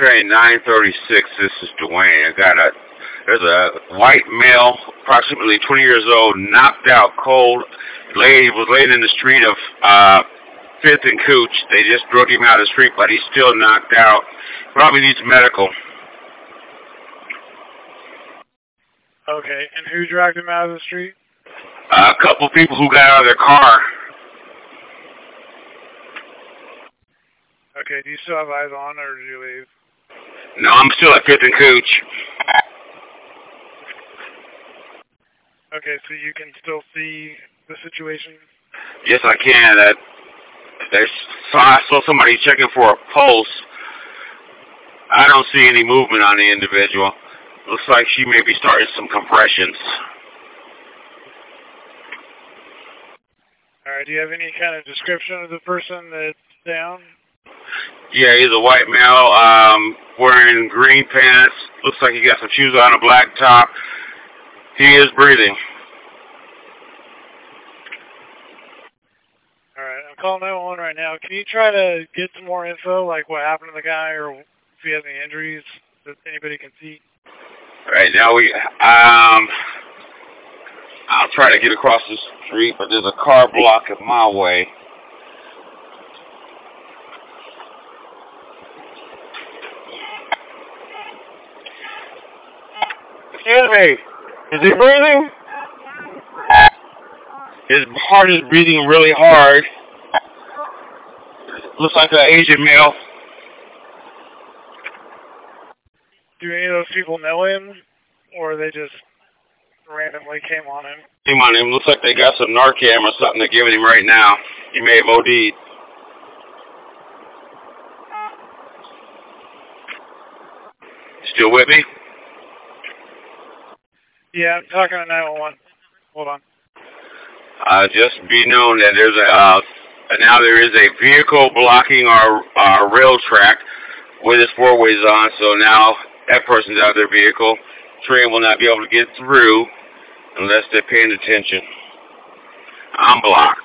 train 936. This is Dwayne. There's a white male, approximately 20 years old, knocked out cold. Was laying in the street of 5th and Cooch. They just drug him out of the street, but he's still knocked out. Probably needs medical. Okay, and who dragged him out of the street? A couple people who got out of their car. Okay, do you still have eyes on, or did you leave? No, I'm still at 5th and Cooch. Okay, so you can still see the situation? Yes, I can. I saw somebody checking for a pulse. I don't see any movement on the individual. Looks like she may be starting some compressions. All right, do you have any kind of description of the person that's down? Yeah, he's a white male, wearing green pants. Looks like he got some shoes on, a black top. He is breathing. All right, I'm calling 911 right now. Can you try to get some more info, like what happened to the guy, or if he has any injuries that anybody can see? Right now, I'll try to get across the street, but there's a car blocking my way. Excuse me, is he breathing? His heart is beating really hard. Looks like an Asian male. Do any of those people know him, or they just randomly came on him? Came on him. Looks like they got some Narcan or something they're giving him right now. He may have OD'd. Still with me? Yeah, I'm talking to 911. Hold on. Just be known that now there is a vehicle blocking our rail track with its four ways on, so now that person's out of their vehicle. Train will not be able to get through unless they're paying attention. I'm blocked.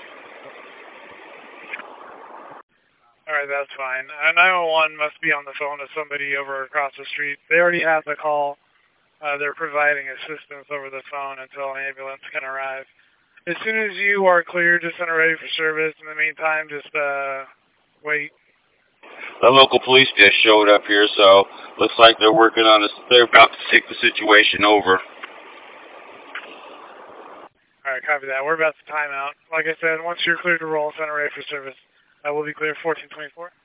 Alright, that's fine. 911 must be on the phone to somebody over across the street. They already have the call. They're providing assistance over the phone until an ambulance can arrive. As soon as you are clear, just send it ready for service. In the meantime, just wait. The local police just showed up here, so looks like they're working on this. They're about to take the situation over. Alright, copy that. We're about to time out. Like I said, once you're clear to roll, send it ready for service. We'll be clear 1424.